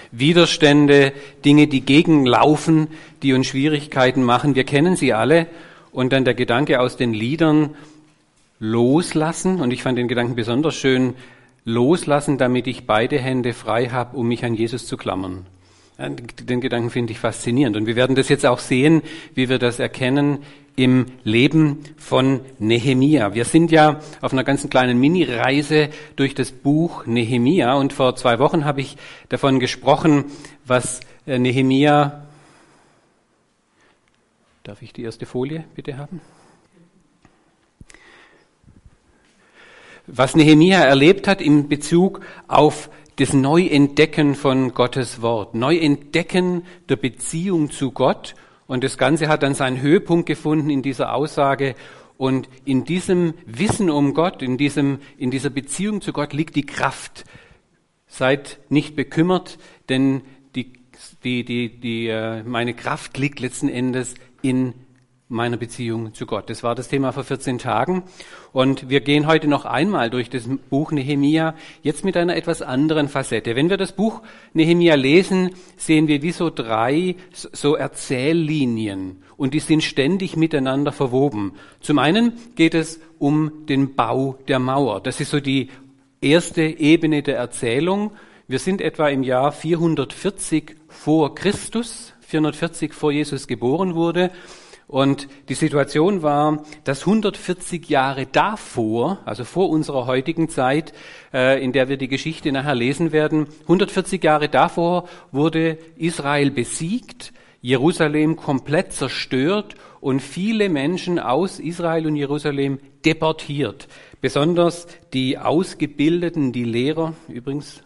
Widerstände, Dinge, die gegenlaufen, die uns Schwierigkeiten machen. Wir kennen sie alle. Und dann der Gedanke aus den Liedern, loslassen. Und ich fand den Gedanken besonders schön, loslassen, damit ich beide Hände frei habe, um mich an Jesus zu klammern. Den Gedanken finde ich faszinierend. Und wir werden das jetzt auch sehen, wie wir das erkennen im Leben von Nehemia. Wir sind ja auf einer ganz kleinen Mini-Reise durch das Buch Nehemia. Und vor 2 Wochen habe ich davon gesprochen, was Nehemia... Darf ich die erste Folie bitte haben? Was Nehemia erlebt hat in Bezug auf das Neuentdecken von Gottes Wort, Neuentdecken der Beziehung zu Gott. Und das Ganze hat dann seinen Höhepunkt gefunden in dieser Aussage. Und in diesem Wissen um Gott, in dieser Beziehung zu Gott liegt die Kraft. Seid nicht bekümmert, denn meine Kraft liegt letzten Endes in meiner Beziehung zu Gott. Das war das Thema vor 14 Tagen. Und wir gehen heute noch einmal durch das Buch Nehemia, jetzt mit einer etwas anderen Facette. Wenn wir das Buch Nehemia lesen, sehen wir wie so 3 so Erzähllinien. Und die sind ständig miteinander verwoben. Zum einen geht es um den Bau der Mauer. Das ist so die erste Ebene der Erzählung. Wir sind etwa im Jahr 440 vor Christus, 440 vor Jesus geboren wurde. Und die Situation war, dass 140 Jahre davor, also vor unserer heutigen Zeit, in der wir die Geschichte nachher lesen werden, 140 Jahre davor wurde Israel besiegt, Jerusalem komplett zerstört und viele Menschen aus Israel und Jerusalem deportiert. Besonders die Ausgebildeten, die Lehrer übrigens,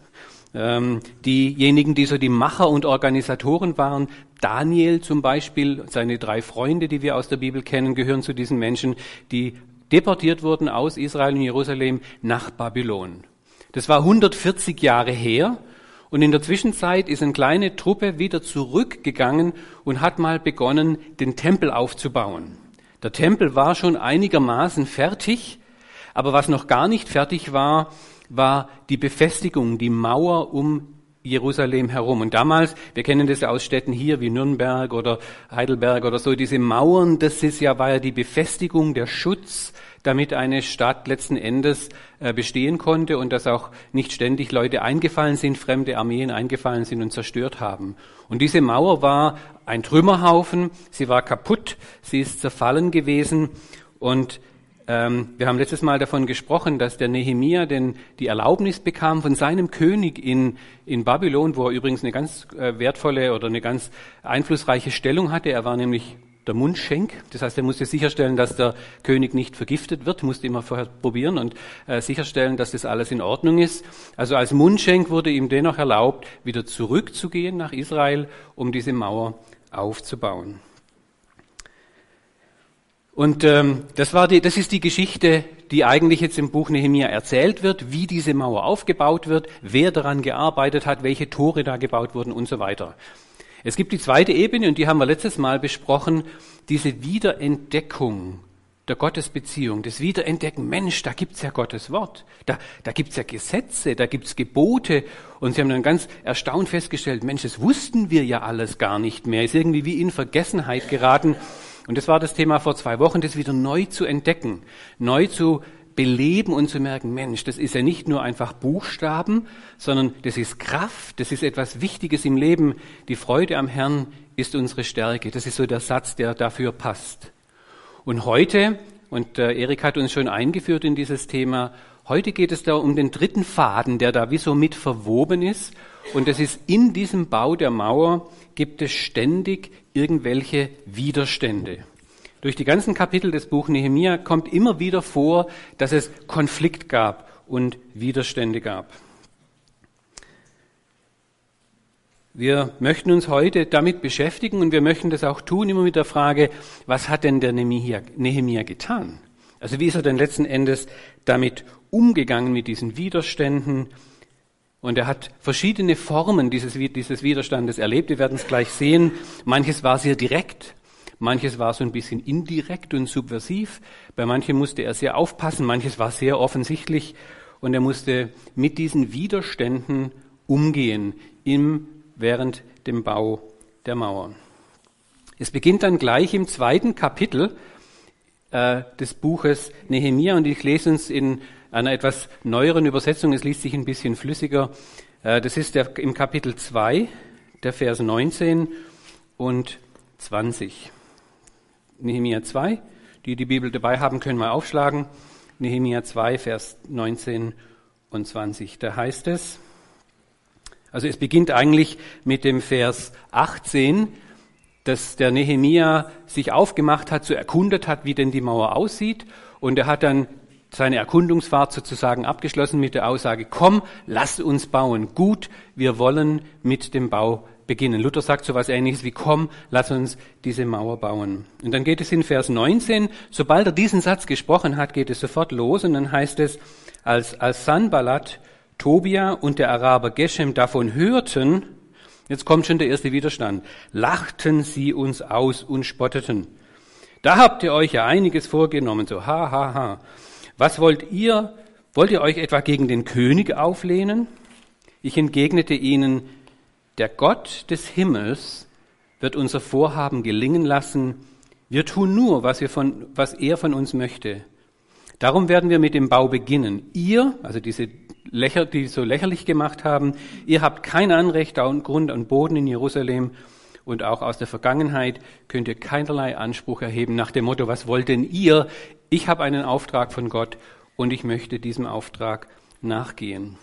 diejenigen, die so die Macher und Organisatoren waren. Daniel zum Beispiel, seine 3 Freunde, die wir aus der Bibel kennen, gehören zu diesen Menschen, die deportiert wurden aus Israel und Jerusalem nach Babylon. Das war 140 Jahre her und in der Zwischenzeit ist eine kleine Truppe wieder zurückgegangen und hat mal begonnen, den Tempel aufzubauen. Der Tempel war schon einigermaßen fertig, aber was noch gar nicht fertig war die Befestigung, die Mauer um Jerusalem herum. Und damals, wir kennen das ja aus Städten hier wie Nürnberg oder Heidelberg oder so, diese Mauern, war ja die Befestigung, der Schutz, damit eine Stadt letzten Endes bestehen konnte und dass auch nicht ständig Leute eingefallen sind, fremde Armeen eingefallen sind und zerstört haben. Und diese Mauer war ein Trümmerhaufen, sie war kaputt, sie ist zerfallen gewesen und wir haben letztes Mal davon gesprochen, dass der Nehemia die Erlaubnis bekam von seinem König in Babylon, wo er übrigens eine ganz wertvolle oder eine ganz einflussreiche Stellung hatte. Er war nämlich der Mundschenk. Das heißt, er musste sicherstellen, dass der König nicht vergiftet wird, musste immer vorher probieren und sicherstellen, dass das alles in Ordnung ist. Also als Mundschenk wurde ihm dennoch erlaubt, wieder zurückzugehen nach Israel, um diese Mauer aufzubauen. Und das ist die Geschichte, die eigentlich jetzt im Buch Nehemia erzählt wird, wie diese Mauer aufgebaut wird, wer daran gearbeitet hat, welche Tore da gebaut wurden und so weiter. Es gibt die zweite Ebene, und die haben wir letztes Mal besprochen, diese Wiederentdeckung der Gottesbeziehung, das Wiederentdecken, Mensch, da gibt's ja Gottes Wort, da gibt's ja Gesetze, da gibt's Gebote, und sie haben dann ganz erstaunt festgestellt, Mensch, das wussten wir ja alles gar nicht mehr, ist irgendwie wie in Vergessenheit geraten. Und das war das Thema vor 2 Wochen, das wieder neu zu entdecken, neu zu beleben und zu merken, Mensch, das ist ja nicht nur einfach Buchstaben, sondern das ist Kraft, das ist etwas Wichtiges im Leben. Die Freude am Herrn ist unsere Stärke. Das ist so der Satz, der dafür passt. Und heute, und Erik hat uns schon eingeführt in dieses Thema, heute geht es da um den 3. Faden, der da wie so mit verwoben ist. Und das ist, in diesem Bau der Mauer gibt es ständig irgendwelche Widerstände. Durch die ganzen Kapitel des Buch Nehemia kommt immer wieder vor, dass es Konflikt gab und Widerstände gab. Wir möchten uns heute damit beschäftigen und wir möchten das auch tun, immer mit der Frage, was hat denn der Nehemia getan? Also wie ist er denn letzten Endes damit umgegangen mit diesen Widerständen? Und er hat verschiedene Formen dieses Widerstandes erlebt. Wir werden es gleich sehen. Manches war sehr direkt, manches war so ein bisschen indirekt und subversiv. Bei manchem musste er sehr aufpassen, manches war sehr offensichtlich. Und er musste mit diesen Widerständen umgehen, während dem Bau der Mauer. Es beginnt dann gleich im 2. Kapitel des Buches Nehemia und ich lese uns in einer etwas neueren Übersetzung, es liest sich ein bisschen flüssiger. Das ist im Kapitel 2, der Vers 19 und 20. Nehemia 2, die Bibel dabei haben, können mal aufschlagen. Nehemia 2, Vers 19 und 20. Da heißt es, also es beginnt eigentlich mit dem Vers 18, dass der Nehemia sich aufgemacht hat, erkundet hat, wie denn die Mauer aussieht. Und er hat dann seine Erkundungsfahrt sozusagen abgeschlossen mit der Aussage, komm, lass uns bauen. Gut, wir wollen mit dem Bau beginnen. Luther sagt so etwas Ähnliches wie, komm, lass uns diese Mauer bauen. Und dann geht es in Vers 19, sobald er diesen Satz gesprochen hat, geht es sofort los und dann heißt es, als Sanballat, Tobia und der Araber Geshem davon hörten, jetzt kommt schon der erste Widerstand, lachten sie uns aus und spotteten. Da habt ihr euch ja einiges vorgenommen, so ha, ha, ha. Was wollt ihr? Wollt ihr euch etwa gegen den König auflehnen? Ich entgegnete ihnen, der Gott des Himmels wird unser Vorhaben gelingen lassen. Wir tun nur, was er von uns möchte. Darum werden wir mit dem Bau beginnen. Ihr, also die so lächerlich gemacht haben, ihr habt kein Anrecht auf Grund und Boden in Jerusalem und auch aus der Vergangenheit könnt ihr keinerlei Anspruch erheben nach dem Motto, was wollt denn ihr? Ich habe einen Auftrag von Gott und ich möchte diesem Auftrag nachgehen.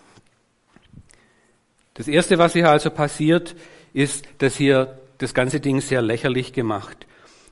Das Erste, was hier also passiert, ist, dass hier das ganze Ding sehr lächerlich gemacht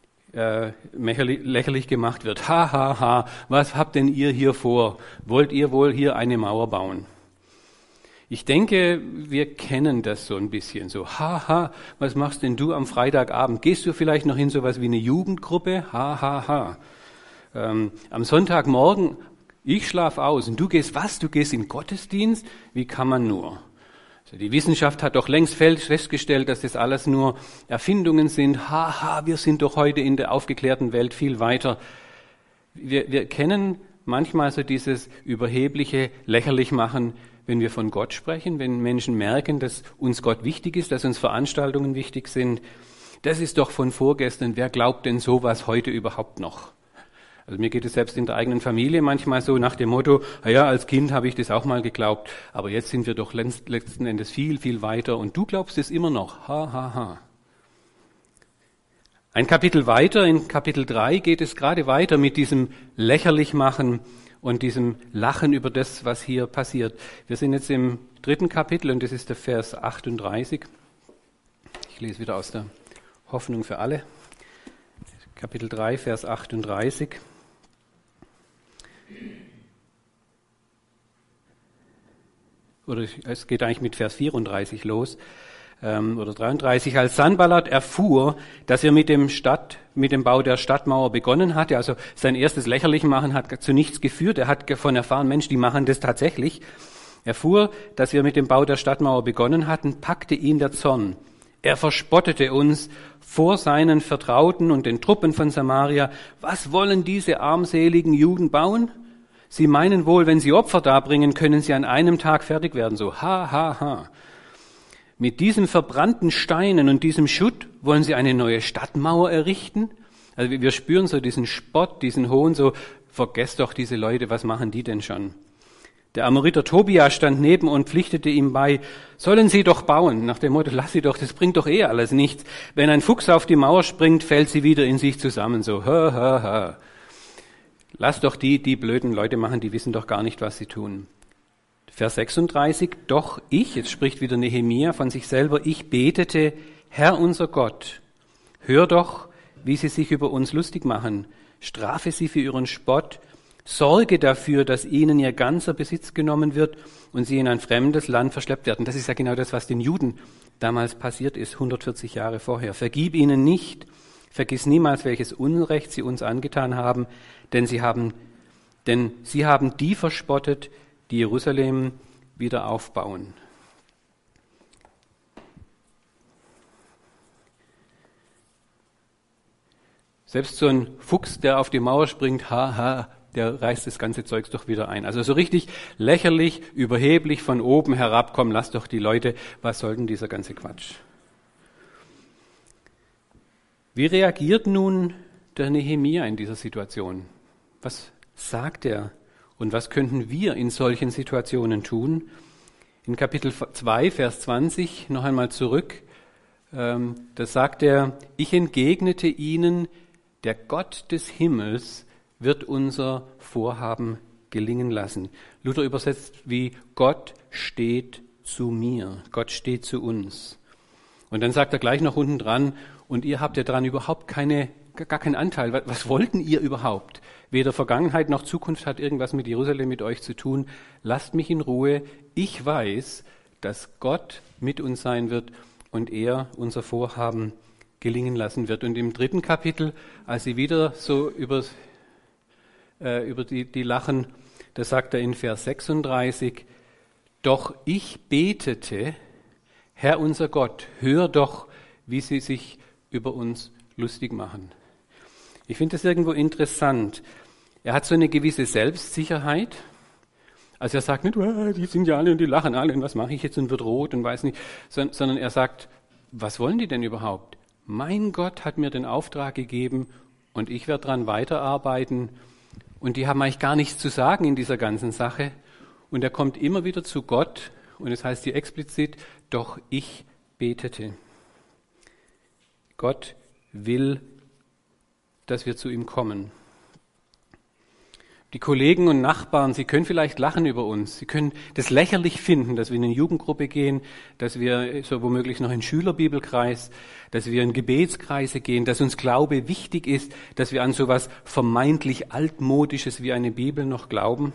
wird. Ha, ha, ha, was habt denn ihr hier vor? Wollt ihr wohl hier eine Mauer bauen? Ich denke, wir kennen das so ein bisschen. So, ha, ha, was machst denn du am Freitagabend? Gehst du vielleicht noch in sowas wie eine Jugendgruppe? Ha, ha, ha. Am Sonntagmorgen, ich schlaf aus und du gehst was? Du gehst in Gottesdienst? Wie kann man nur? Also die Wissenschaft hat doch längst festgestellt, dass das alles nur Erfindungen sind. Haha, wir sind doch heute in der aufgeklärten Welt viel weiter. Wir kennen manchmal so dieses überhebliche, lächerlich machen, wenn wir von Gott sprechen, wenn Menschen merken, dass uns Gott wichtig ist, dass uns Veranstaltungen wichtig sind. Das ist doch von vorgestern. Wer glaubt denn sowas heute überhaupt noch? Also mir geht es selbst in der eigenen Familie manchmal so nach dem Motto, ja, als Kind habe ich das auch mal geglaubt, aber jetzt sind wir doch letzten Endes viel, viel weiter und du glaubst es immer noch. Ha, ha, ha. Ein Kapitel weiter, in Kapitel 3 geht es gerade weiter mit diesem Lächerlichmachen und diesem Lachen über das, was hier passiert. Wir sind jetzt im 3. Kapitel und das ist der Vers 38. Ich lese wieder aus der Hoffnung für alle. Kapitel 3, Vers 38. Oder es geht eigentlich mit Vers 34 los, oder 33. Als Sanballat erfuhr, dass er mit dem Bau der Stadtmauer begonnen hatte, also sein erstes Lächerlichmachen hat zu nichts geführt, er hat davon erfahren, Mensch, die machen das tatsächlich. Er erfuhr, dass wir mit dem Bau der Stadtmauer begonnen hatten, packte ihn der Zorn. Er verspottete uns vor seinen Vertrauten und den Truppen von Samaria. Was wollen diese armseligen Juden bauen? Sie meinen wohl, wenn sie Opfer darbringen, können sie an einem Tag fertig werden. So, ha, ha, ha. Mit diesen verbrannten Steinen und diesem Schutt wollen sie eine neue Stadtmauer errichten? Also wir spüren so diesen Spott, diesen Hohn, so, vergesst doch diese Leute, was machen die denn schon? Der Amoriter Tobia stand neben und pflichtete ihm bei, sollen sie doch bauen, nach dem Motto, lass sie doch, das bringt doch alles nichts. Wenn ein Fuchs auf die Mauer springt, fällt sie wieder in sich zusammen, so, ha, ha, ha. Lass doch die blöden Leute machen, die wissen doch gar nicht, was sie tun. Vers 36, doch ich, jetzt spricht wieder Nehemia von sich selber, ich betete, Herr unser Gott, hör doch, wie sie sich über uns lustig machen, strafe sie für ihren Spott, sorge dafür, dass ihnen ihr ganzer Besitz genommen wird und sie in ein fremdes Land verschleppt werden. Das ist ja genau das, was den Juden damals passiert ist, 140 Jahre vorher. Vergib ihnen nicht, vergiss niemals, welches Unrecht sie uns angetan haben, denn sie haben die verspottet, die Jerusalem wieder aufbauen. Selbst so ein Fuchs, der auf die Mauer springt, haha, der reißt das ganze Zeugs doch wieder ein. Also so richtig lächerlich, überheblich von oben herab, komm, lass doch die Leute, was soll denn dieser ganze Quatsch? Wie reagiert nun der Nehemia in dieser Situation? Was sagt er? Und was könnten wir in solchen Situationen tun? In Kapitel 2, Vers 20, noch einmal zurück, da sagt er, ich entgegnete ihnen, der Gott des Himmels wird unser Vorhaben gelingen lassen. Luther übersetzt wie Gott steht zu mir, Gott steht zu uns. Und dann sagt er gleich noch unten dran, und ihr habt ja daran überhaupt gar keinen Anteil. Was wollten ihr überhaupt? Weder Vergangenheit noch Zukunft hat irgendwas mit Jerusalem, mit euch zu tun. Lasst mich in Ruhe. Ich weiß, dass Gott mit uns sein wird und er unser Vorhaben gelingen lassen wird. Und im 3. Kapitel, als sie wieder so über die lachen, da sagt er in Vers 36, doch ich betete, Herr unser Gott, hör doch, wie sie sich über uns lustig machen. Ich finde das irgendwo interessant. Er hat so eine gewisse Selbstsicherheit. Also er sagt nicht, die sind ja alle und die lachen alle und was mache ich jetzt und wird rot und weiß nicht, sondern er sagt, was wollen die denn überhaupt? Mein Gott hat mir den Auftrag gegeben und ich werde daran weiterarbeiten und die haben eigentlich gar nichts zu sagen in dieser ganzen Sache und er kommt immer wieder zu Gott und es heißt hier explizit, doch ich betete. Gott will, dass wir zu ihm kommen. Die Kollegen und Nachbarn, sie können vielleicht lachen über uns. Sie können das lächerlich finden, dass wir in eine Jugendgruppe gehen, dass wir so womöglich noch in den Schülerbibelkreis, dass wir in Gebetskreise gehen, dass uns Glaube wichtig ist, dass wir an sowas vermeintlich Altmodisches wie eine Bibel noch glauben.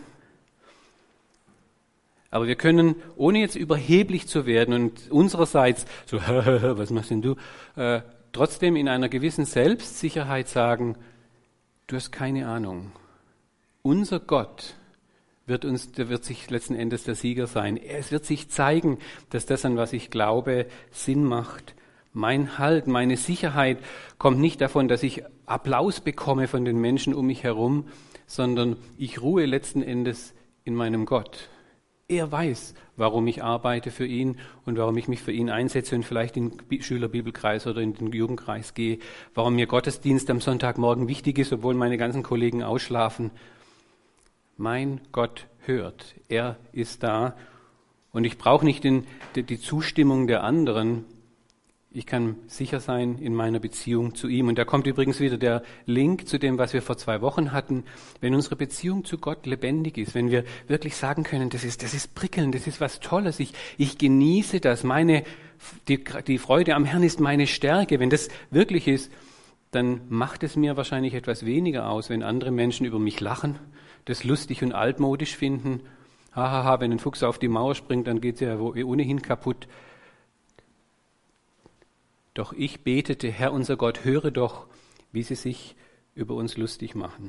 Aber wir können, ohne jetzt überheblich zu werden und unsererseits so, was machst denn du, trotzdem in einer gewissen Selbstsicherheit sagen, du hast keine Ahnung. Unser Gott der wird sich letzten Endes der Sieger sein. Es wird sich zeigen, dass das, an was ich glaube, Sinn macht. Mein Halt, meine Sicherheit kommt nicht davon, dass ich Applaus bekomme von den Menschen um mich herum, sondern ich ruhe letzten Endes in meinem Gott. Er weiß, warum ich arbeite für ihn und warum ich mich für ihn einsetze und vielleicht in den Schülerbibelkreis oder in den Jugendkreis gehe, warum mir Gottesdienst am Sonntagmorgen wichtig ist, obwohl meine ganzen Kollegen ausschlafen. Mein Gott hört, er ist da und ich brauche nicht die Zustimmung der anderen. Ich kann sicher sein in meiner Beziehung zu ihm. Und da kommt übrigens wieder der Link zu dem, was wir vor 2 Wochen hatten. Wenn unsere Beziehung zu Gott lebendig ist, wenn wir wirklich sagen können, das ist prickelnd, das ist was Tolles, ich genieße das, die Freude am Herrn ist meine Stärke. Wenn das wirklich ist, dann macht es mir wahrscheinlich etwas weniger aus, wenn andere Menschen über mich lachen, das lustig und altmodisch finden. Hahaha, wenn ein Fuchs auf die Mauer springt, dann geht's ja ohnehin kaputt. Doch ich betete, Herr unser Gott, höre doch, wie sie sich über uns lustig machen.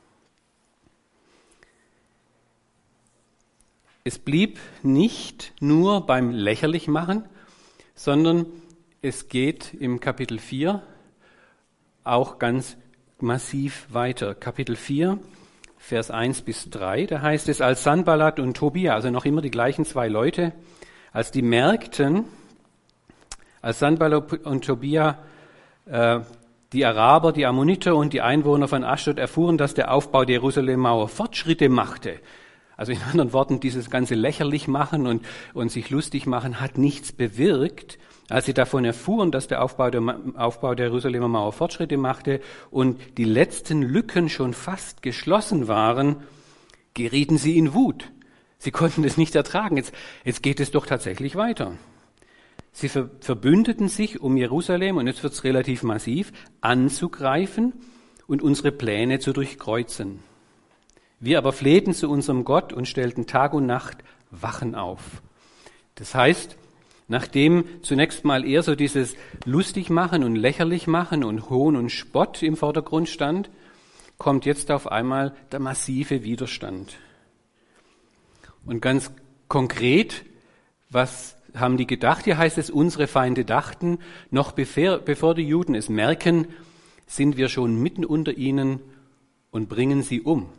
Es blieb nicht nur beim Lächerlichmachen, sondern es geht im Kapitel 4 auch ganz massiv weiter. Kapitel 4, Vers 1-3, da heißt es, als Sanballat und Tobia, also noch immer die gleichen 2 Leute, als die merkten, als Sanballat und Tobia, die Araber, die Ammoniter und die Einwohner von Aschdod erfuhren, dass der Aufbau der Jerusalem-Mauer Fortschritte machte. Also in anderen Worten, dieses ganze lächerlich machen und sich lustig machen hat nichts bewirkt. Als sie davon erfuhren, dass der Aufbau der Jerusalemer Mauer Fortschritte machte und die letzten Lücken schon fast geschlossen waren, gerieten sie in Wut. Sie konnten es nicht ertragen. Jetzt geht es doch tatsächlich weiter. Sie verbündeten sich, um Jerusalem, und jetzt wird es relativ massiv, anzugreifen und unsere Pläne zu durchkreuzen. Wir aber flehten zu unserem Gott und stellten Tag und Nacht Wachen auf. Das heißt, nachdem zunächst mal eher so dieses Lustigmachen und Lächerlichmachen und Hohn und Spott im Vordergrund stand, kommt jetzt auf einmal der massive Widerstand. Und ganz konkret, was haben die gedacht? Hier heißt es, unsere Feinde dachten, noch bevor die Juden es merken, sind wir schon mitten unter ihnen und bringen sie um.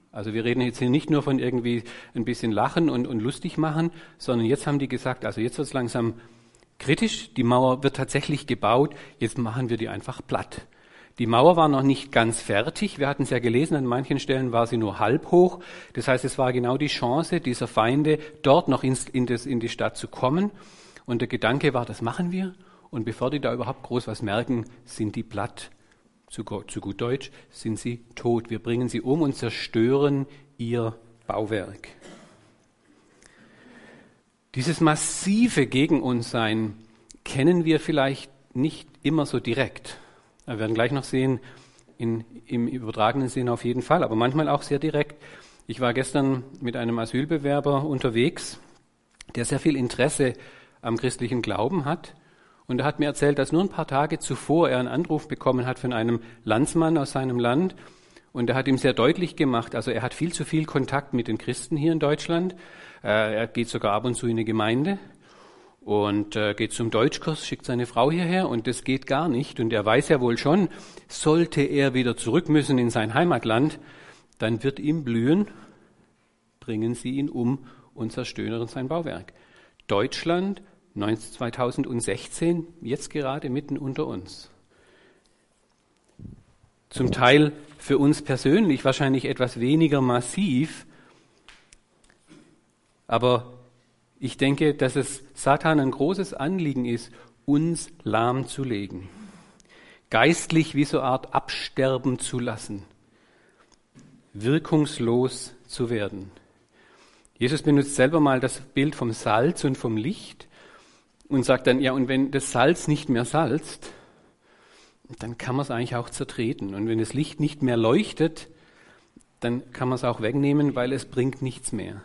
Also wir reden jetzt hier nicht nur von irgendwie ein bisschen lachen und lustig machen, sondern jetzt haben die gesagt, also jetzt wird es langsam kritisch, die Mauer wird tatsächlich gebaut, jetzt machen wir die einfach platt. Die Mauer war noch nicht ganz fertig, wir hatten es ja gelesen, an manchen Stellen war sie nur halb hoch. Das heißt, es war genau die Chance dieser Feinde, dort noch in die Stadt zu kommen. Und der Gedanke war, das machen wir. Und bevor die da überhaupt groß was merken, sind die platt. Zu gut Deutsch, sind sie tot. Wir bringen sie um und zerstören ihr Bauwerk. Dieses massive Gegen uns Sein kennen wir vielleicht nicht immer so direkt. Wir werden gleich noch sehen, im übertragenen Sinn auf jeden Fall, aber manchmal auch sehr direkt. Ich war gestern mit einem Asylbewerber unterwegs, der sehr viel Interesse am christlichen Glauben hat. Und er hat mir erzählt, dass nur ein paar Tage zuvor er einen Anruf bekommen hat von einem Landsmann aus seinem Land. Und er hat ihm sehr deutlich gemacht, also er hat viel zu viel Kontakt mit den Christen hier in Deutschland. Er geht sogar ab und zu in eine Gemeinde und geht zum Deutschkurs, schickt seine Frau hierher und das geht gar nicht. Und er weiß ja wohl schon, sollte er wieder zurück müssen in sein Heimatland, dann wird ihm blühen, bringen sie ihn um und zerstören sein Bauwerk. Deutschland 2016, jetzt gerade mitten unter uns. Zum Teil für uns persönlich wahrscheinlich etwas weniger massiv, aber ich denke, dass es Satan ein großes Anliegen ist, uns lahmzulegen, geistlich wie so eine Art absterben zu lassen, wirkungslos zu werden. Jesus benutzt selber mal das Bild vom Salz und vom Licht und sagt dann, ja, und wenn das Salz nicht mehr salzt, dann kann man es eigentlich auch zertreten. Und wenn das Licht nicht mehr leuchtet, dann kann man es auch wegnehmen, weil es bringt nichts mehr.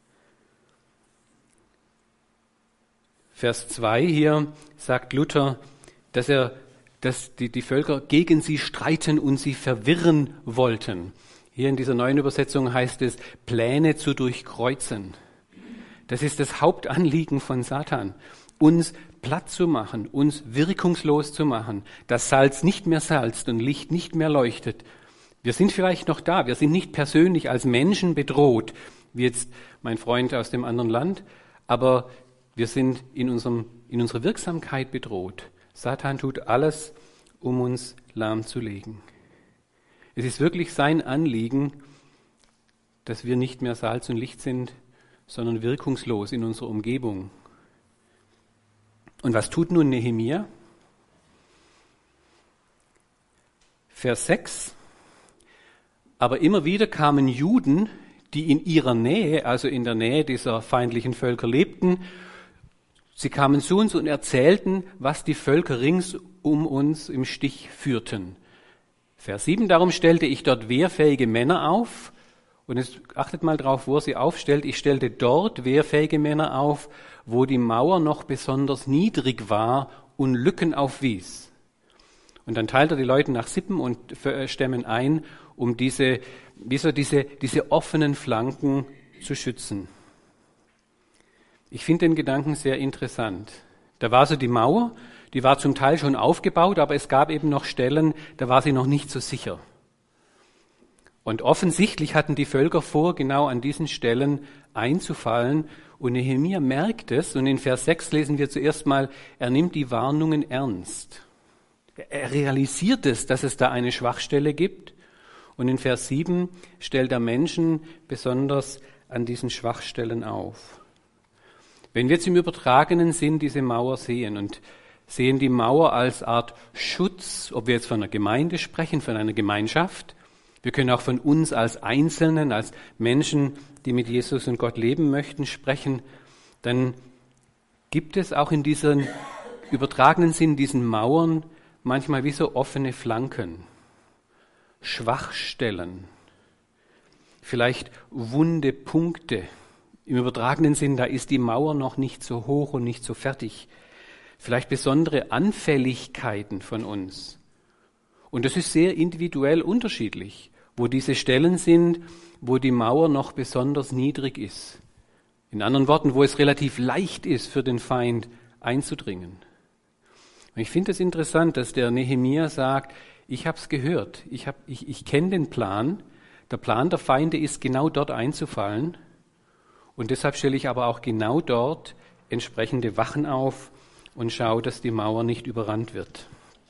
Vers 2 hier sagt Luther, dass die Völker gegen sie streiten und sie verwirren wollten. Hier in dieser neuen Übersetzung heißt es, Pläne zu durchkreuzen. Das ist das Hauptanliegen von Satan, uns platt zu machen, uns wirkungslos zu machen, dass Salz nicht mehr salzt und Licht nicht mehr leuchtet. Wir sind vielleicht noch da, wir sind nicht persönlich als Menschen bedroht, wie jetzt mein Freund aus dem anderen Land, aber wir sind in unserer Wirksamkeit bedroht. Satan tut alles, um uns lahmzulegen. Es ist wirklich sein Anliegen, dass wir nicht mehr Salz und Licht sind, sondern wirkungslos in unserer Umgebung. Und was tut nun Nehemia? Vers 6. Aber immer wieder kamen Juden, die in ihrer Nähe, also in der Nähe dieser feindlichen Völker lebten. Sie kamen zu uns und erzählten, was die Völker rings um uns im Stich führten. Vers 7. Darum stellte ich dort wehrfähige Männer auf. Und jetzt achtet mal drauf, wo er sie aufstellt. Ich stellte dort wehrfähige Männer auf, wo die Mauer noch besonders niedrig war und Lücken aufwies. Und dann teilt er die Leute nach Sippen und Stämmen ein, um diese offenen Flanken zu schützen. Ich finde den Gedanken sehr interessant. Da war so die Mauer, die war zum Teil schon aufgebaut, aber es gab eben noch Stellen, da war sie noch nicht so sicher. Und offensichtlich hatten die Völker vor, genau an diesen Stellen einzufallen. Und Nehemia merkt es. Und in Vers 6 lesen wir zuerst mal, er nimmt die Warnungen ernst. Er realisiert es, dass es da eine Schwachstelle gibt. Und in Vers 7 stellt er Menschen besonders an diesen Schwachstellen auf. Wenn wir jetzt im übertragenen Sinn diese Mauer sehen und sehen die Mauer als Art Schutz, ob wir jetzt von einer Gemeinde sprechen, von einer Gemeinschaft, wir können auch von uns als Einzelnen, als Menschen, die mit Jesus und Gott leben möchten, sprechen. Dann gibt es auch in diesen übertragenen Sinn, diesen Mauern, manchmal wie so offene Flanken, Schwachstellen, vielleicht wunde Punkte. Im übertragenen Sinn, da ist die Mauer noch nicht so hoch und nicht so fertig. Vielleicht besondere Anfälligkeiten von uns. Und das ist sehr individuell unterschiedlich, wo diese Stellen sind, wo die Mauer noch besonders niedrig ist. In anderen Worten, wo es relativ leicht ist, für den Feind einzudringen. Und ich finde es interessant, dass der Nehemia sagt, ich habe es gehört, ich kenne den Plan, Der Plan der Feinde ist, genau dort einzufallen. Und deshalb stelle ich aber auch genau dort entsprechende Wachen auf und schaue, dass die Mauer nicht überrannt wird.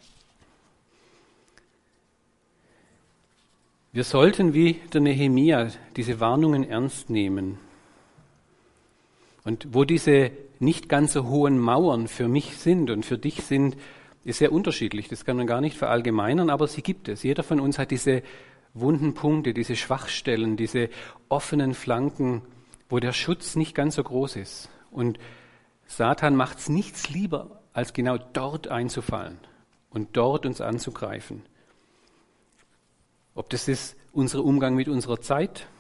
Wir sollten wie der Nehemia diese Warnungen ernst nehmen. Und wo diese nicht ganz so hohen Mauern für mich sind und für dich sind, ist sehr unterschiedlich. Das kann man gar nicht verallgemeinern, aber sie gibt es. Jeder von uns hat diese wunden Punkte, diese Schwachstellen, diese offenen Flanken, wo der Schutz nicht ganz so groß ist. Und Satan macht es nichts lieber, als genau dort einzufallen und dort uns anzugreifen. Ob das ist unser Umgang mit unserer Zeit,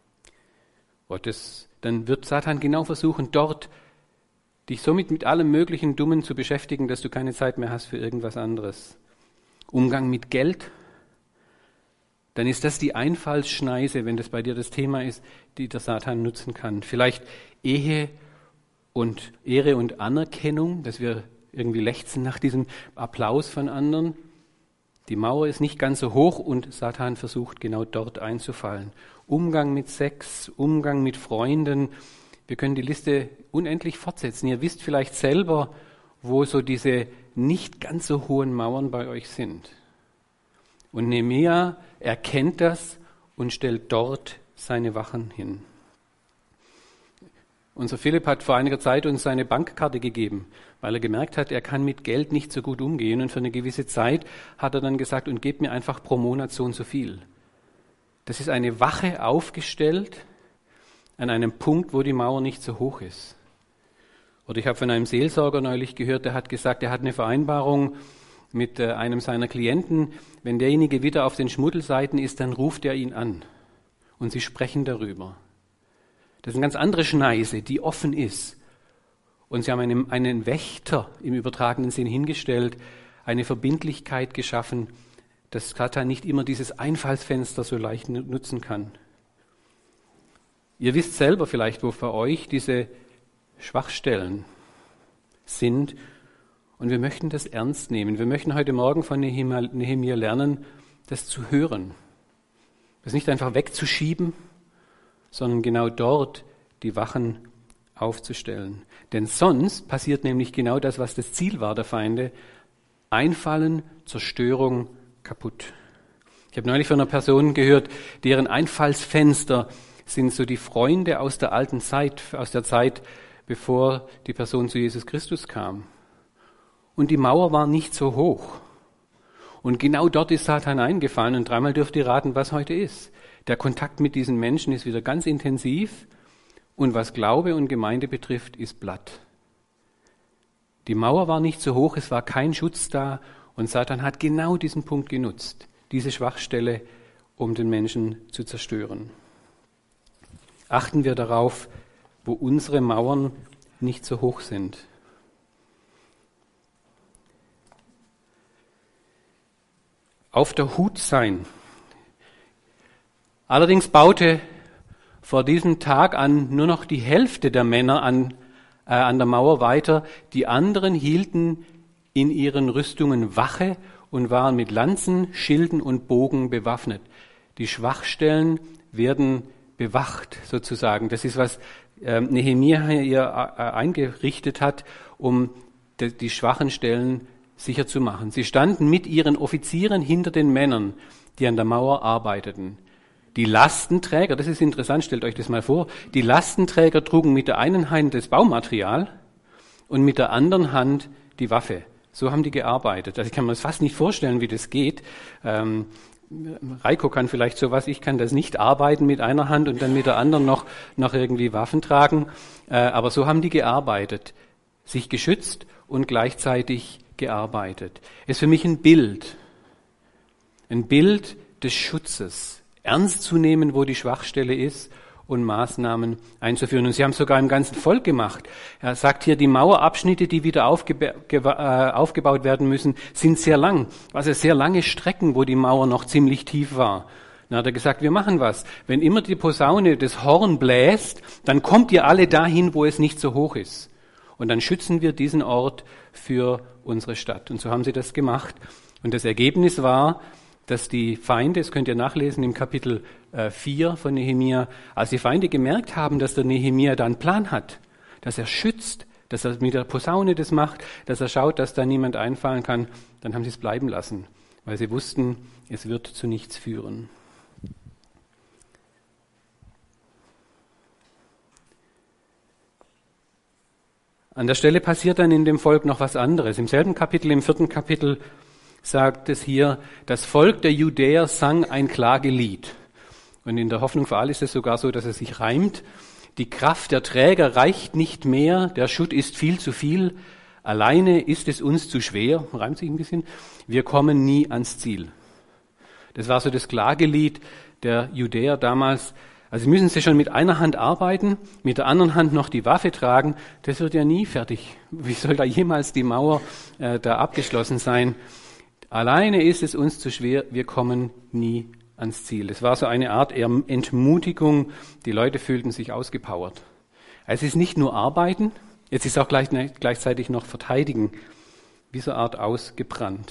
dann wird Satan genau versuchen, dort dich somit mit allem möglichen Dummen zu beschäftigen, dass du keine Zeit mehr hast für irgendwas anderes. Umgang mit Geld, dann ist das die Einfallsschneise, wenn das bei dir das Thema ist, die der Satan nutzen kann. Vielleicht Ehe und Ehre und Anerkennung, dass wir irgendwie lechzen nach diesem Applaus von anderen. Die Mauer ist nicht ganz so hoch und Satan versucht genau dort einzufallen. Umgang mit Sex, Umgang mit Freunden. Wir können die Liste unendlich fortsetzen. Ihr wisst vielleicht selber, wo so diese nicht ganz so hohen Mauern bei euch sind. Und Nehemia erkennt das und stellt dort seine Wachen hin. Unser Philipp hat vor einiger Zeit uns seine Bankkarte gegeben, weil er gemerkt hat, er kann mit Geld nicht so gut umgehen. Und für eine gewisse Zeit hat er dann gesagt, und gebt mir einfach pro Monat so und so viel. Das ist eine Wache aufgestellt an einem Punkt, wo die Mauer nicht so hoch ist. Oder ich habe von einem Seelsorger neulich gehört, der hat gesagt, er hat eine Vereinbarung mit einem seiner Klienten. Wenn derjenige wieder auf den Schmuddelseiten ist, dann ruft er ihn an. Und sie sprechen darüber. Das ist eine ganz andere Schneise, die offen ist. Und sie haben einen Wächter im übertragenen Sinn hingestellt, eine Verbindlichkeit geschaffen, dass Satan nicht immer dieses Einfallsfenster so leicht nutzen kann. Ihr wisst selber vielleicht, wo für euch diese Schwachstellen sind. Und wir möchten das ernst nehmen. Wir möchten heute Morgen von Nehemia lernen, das zu hören. Das nicht einfach wegzuschieben, sondern genau dort die Wachen aufzustellen. Denn sonst passiert nämlich genau das, was das Ziel war der Feinde. Einfallen, Zerstörung, kaputt. Ich habe neulich von einer Person gehört, deren Einfallsfenster sind so die Freunde aus der alten Zeit, aus der Zeit, bevor die Person zu Jesus Christus kam. Und die Mauer war nicht so hoch. Und genau dort ist Satan eingefallen und dreimal dürft ihr raten, was heute ist. Der Kontakt mit diesen Menschen ist wieder ganz intensiv und was Glaube und Gemeinde betrifft, ist platt. Die Mauer war nicht so hoch, es war kein Schutz da und Satan hat genau diesen Punkt genutzt, diese Schwachstelle, um den Menschen zu zerstören. Achten wir darauf, wo unsere Mauern nicht so hoch sind. Auf der Hut sein. Allerdings baute vor diesem Tag an nur noch die Hälfte der Männer an der Mauer weiter. Die anderen hielten in ihren Rüstungen Wache und waren mit Lanzen, Schilden und Bogen bewaffnet. Die Schwachstellen werden bewacht sozusagen. Das ist, was Nehemia hier eingerichtet hat, um die schwachen Stellen sicher zu machen. Sie standen mit ihren Offizieren hinter den Männern, die an der Mauer arbeiteten. Die Lastenträger, das ist interessant, stellt euch das mal vor, die Lastenträger trugen mit der einen Hand das Baumaterial und mit der anderen Hand die Waffe. So haben die gearbeitet. Also ich kann mir das fast nicht vorstellen, wie das geht. Reiko kann vielleicht sowas, ich kann das nicht arbeiten mit einer Hand und dann mit der anderen noch irgendwie Waffen tragen. Aber so haben die gearbeitet, sich geschützt und gleichzeitig gearbeitet. Ist für mich ein Bild des Schutzes, ernst zu nehmen, wo die Schwachstelle ist und Maßnahmen einzuführen. Und sie haben es sogar im ganzen Volk gemacht. Er sagt hier, die Mauerabschnitte, die wieder aufgebaut werden müssen, sind sehr lang. Also sehr lange Strecken, wo die Mauer noch ziemlich tief war. Dann hat er gesagt, wir machen was. Wenn immer die Posaune das Horn bläst, dann kommt ihr alle dahin, wo es nicht so hoch ist. Und dann schützen wir diesen Ort für unsere Stadt. Und so haben sie das gemacht. Und das Ergebnis war, dass die Feinde, das könnt ihr nachlesen im Kapitel 4 von Nehemia, als die Feinde gemerkt haben, dass der Nehemia da einen Plan hat, dass er schützt, dass er mit der Posaune das macht, dass er schaut, dass da niemand einfallen kann, dann haben sie es bleiben lassen, weil sie wussten, es wird zu nichts führen. An der Stelle passiert dann in dem Volk noch was anderes. Im selben Kapitel, im 4. Kapitel, sagt es hier, das Volk der Judäer sang ein Klagelied. Und in der Hoffnung für alle ist es sogar so, dass es sich reimt. Die Kraft der Träger reicht nicht mehr, der Schutt ist viel zu viel, alleine ist es uns zu schwer, reimt sich ein bisschen, wir kommen nie ans Ziel. Das war so das Klagelied der Judäer damals. Also müssen sie schon mit einer Hand arbeiten, mit der anderen Hand noch die Waffe tragen, das wird ja nie fertig. Wie soll da jemals die Mauer da abgeschlossen sein? Alleine ist es uns zu schwer, wir kommen nie ans Ziel. Es war so eine Art Entmutigung, die Leute fühlten sich ausgepowert. Es ist nicht nur Arbeiten, es ist auch gleichzeitig noch Verteidigen, wie so eine Art ausgebrannt.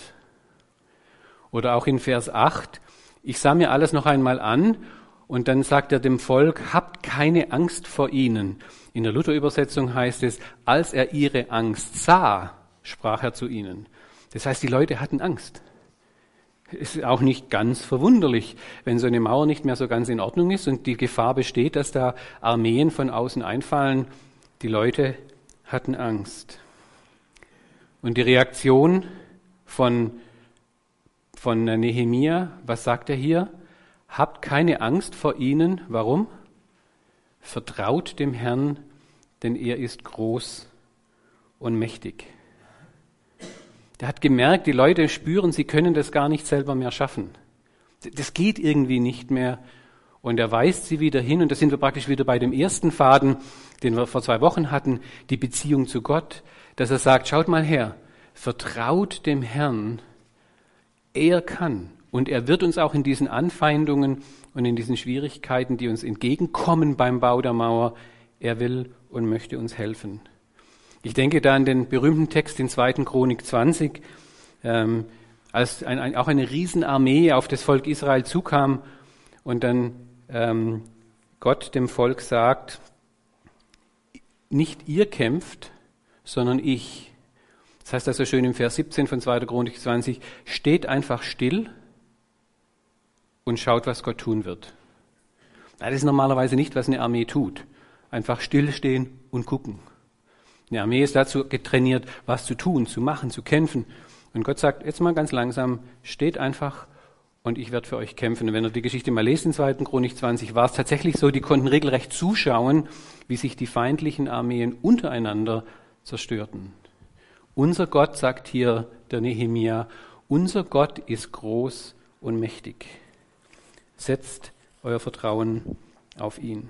Oder auch in Vers 8, ich sah mir alles noch einmal an und dann sagt er dem Volk, habt keine Angst vor ihnen. In der Luther-Übersetzung heißt es, als er ihre Angst sah, sprach er zu ihnen. Das heißt, die Leute hatten Angst. Es ist auch nicht ganz verwunderlich, wenn so eine Mauer nicht mehr so ganz in Ordnung ist und die Gefahr besteht, dass da Armeen von außen einfallen. Die Leute hatten Angst. Und die Reaktion von Nehemia, was sagt er hier? Habt keine Angst vor ihnen. Warum? Vertraut dem Herrn, denn er ist groß und mächtig. Der hat gemerkt, die Leute spüren, sie können das gar nicht selber mehr schaffen. Das geht irgendwie nicht mehr. Und er weist sie wieder hin. Und da sind wir praktisch wieder bei dem ersten Faden, den wir vor 2 Wochen hatten, die Beziehung zu Gott, dass er sagt, schaut mal her, vertraut dem Herrn, er kann. Und er wird uns auch in diesen Anfeindungen und in diesen Schwierigkeiten, die uns entgegenkommen beim Bau der Mauer, er will und möchte uns helfen. Ich denke da an den berühmten Text in 2. Chronik 20, als auch eine Riesenarmee auf das Volk Israel zukam und dann Gott dem Volk sagt, nicht ihr kämpft, sondern ich. Das heißt also schön im Vers 17 von 2. Chronik 20, steht einfach still und schaut, was Gott tun wird. Das ist normalerweise nicht, was eine Armee tut. Einfach stillstehen und gucken. Eine Armee ist dazu getrainiert, was zu tun, zu machen, zu kämpfen. Und Gott sagt, jetzt mal ganz langsam, steht einfach und ich werde für euch kämpfen. Und wenn ihr die Geschichte mal lest in 2. Chronik 20, war es tatsächlich so, die konnten regelrecht zuschauen, wie sich die feindlichen Armeen untereinander zerstörten. Unser Gott, sagt hier der Nehemia, unser Gott ist groß und mächtig. Setzt euer Vertrauen auf ihn.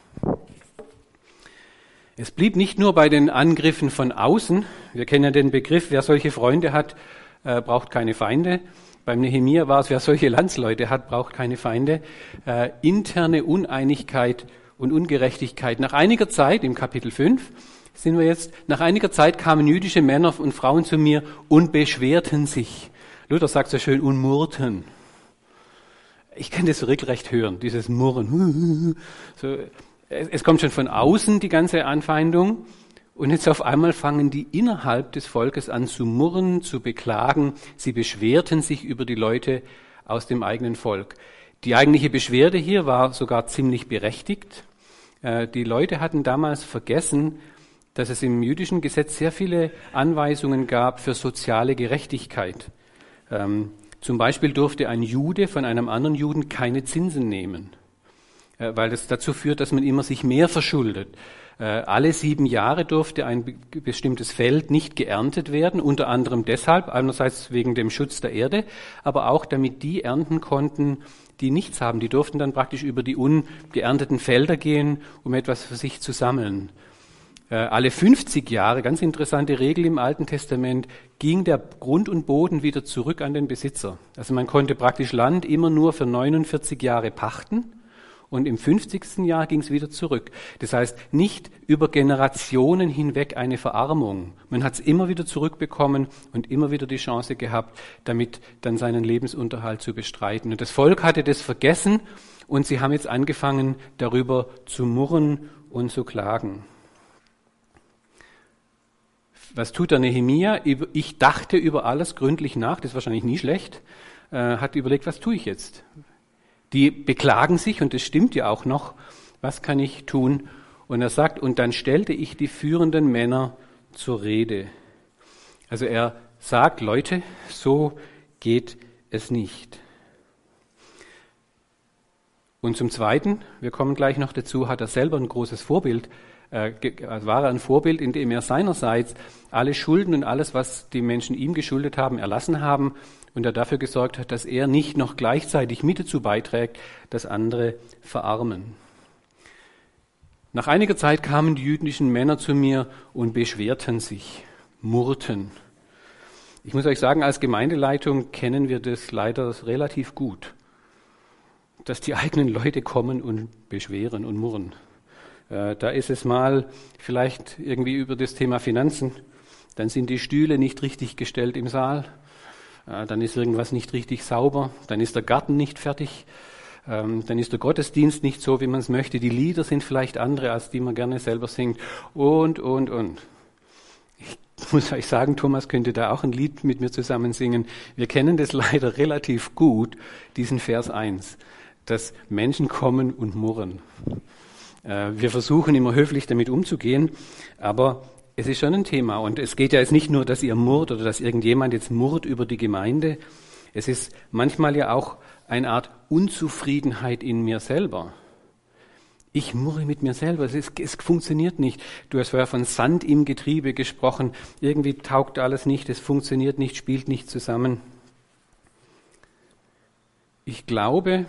Es blieb nicht nur bei den Angriffen von außen. Wir kennen ja den Begriff, wer solche Freunde hat, braucht keine Feinde. Beim Nehemia war es, wer solche Landsleute hat, braucht keine Feinde. Interne Uneinigkeit und Ungerechtigkeit. Nach einiger Zeit, im Kapitel 5 sind wir jetzt, nach einiger Zeit kamen jüdische Männer und Frauen zu mir und beschwerten sich. Luther sagt so schön, und murrten. Ich kann das so regelrecht hören, dieses Murren. So, es kommt schon von außen, die ganze Anfeindung. Und jetzt auf einmal fangen die innerhalb des Volkes an zu murren, zu beklagen. Sie beschwerten sich über die Leute aus dem eigenen Volk. Die eigentliche Beschwerde hier war sogar ziemlich berechtigt. Die Leute hatten damals vergessen, dass es im jüdischen Gesetz sehr viele Anweisungen gab für soziale Gerechtigkeit. Zum Beispiel durfte ein Jude von einem anderen Juden keine Zinsen nehmen, weil das dazu führt, dass man immer sich mehr verschuldet. Alle 7 Jahre durfte ein bestimmtes Feld nicht geerntet werden, unter anderem deshalb, einerseits wegen dem Schutz der Erde, aber auch damit die ernten konnten, die nichts haben. Die durften dann praktisch über die ungeernteten Felder gehen, um etwas für sich zu sammeln. Alle 50 Jahre, ganz interessante Regel im Alten Testament, ging der Grund und Boden wieder zurück an den Besitzer. Also man konnte praktisch Land immer nur für 49 Jahre pachten und im 50. Jahr ging es wieder zurück. Das heißt, nicht über Generationen hinweg eine Verarmung. Man hat es immer wieder zurückbekommen und immer wieder die Chance gehabt, damit dann seinen Lebensunterhalt zu bestreiten. Und das Volk hatte das vergessen und sie haben jetzt angefangen, darüber zu murren und zu klagen. Was tut der Nehemia? Ich dachte über alles gründlich nach, das ist wahrscheinlich nie schlecht, hat überlegt, was tue ich jetzt? Die beklagen sich, und das stimmt ja auch noch, was kann ich tun? Und er sagt, und dann stellte ich die führenden Männer zur Rede. Also er sagt, Leute, so geht es nicht. Und zum Zweiten, wir kommen gleich noch dazu, hat er selber ein großes Vorbild, war er ein Vorbild, indem er seinerseits alle Schulden und alles, was die Menschen ihm geschuldet haben, erlassen haben und er dafür gesorgt hat, dass er nicht noch gleichzeitig mit dazu beiträgt, dass andere verarmen. Nach einiger Zeit kamen die jüdischen Männer zu mir und beschwerten sich, murrten. Ich muss euch sagen, als Gemeindeleitung kennen wir das leider relativ gut, dass die eigenen Leute kommen und beschweren und murren. Da ist es mal vielleicht irgendwie über das Thema Finanzen, dann sind die Stühle nicht richtig gestellt im Saal, dann ist irgendwas nicht richtig sauber, dann ist der Garten nicht fertig, dann ist der Gottesdienst nicht so, wie man es möchte, die Lieder sind vielleicht andere, als die man gerne selber singt und. Ich muss euch sagen, Thomas könnte da auch ein Lied mit mir zusammen singen. Wir kennen das leider relativ gut, diesen Vers 1, dass Menschen kommen und murren. Wir versuchen immer höflich damit umzugehen, aber es ist schon ein Thema. Und es geht ja jetzt nicht nur, dass ihr murrt oder dass irgendjemand jetzt murrt über die Gemeinde. Es ist manchmal ja auch eine Art Unzufriedenheit in mir selber. Ich murre mit mir selber, es funktioniert nicht. Du hast vorher von Sand im Getriebe gesprochen. Irgendwie taugt alles nicht, es funktioniert nicht, spielt nicht zusammen. Ich glaube,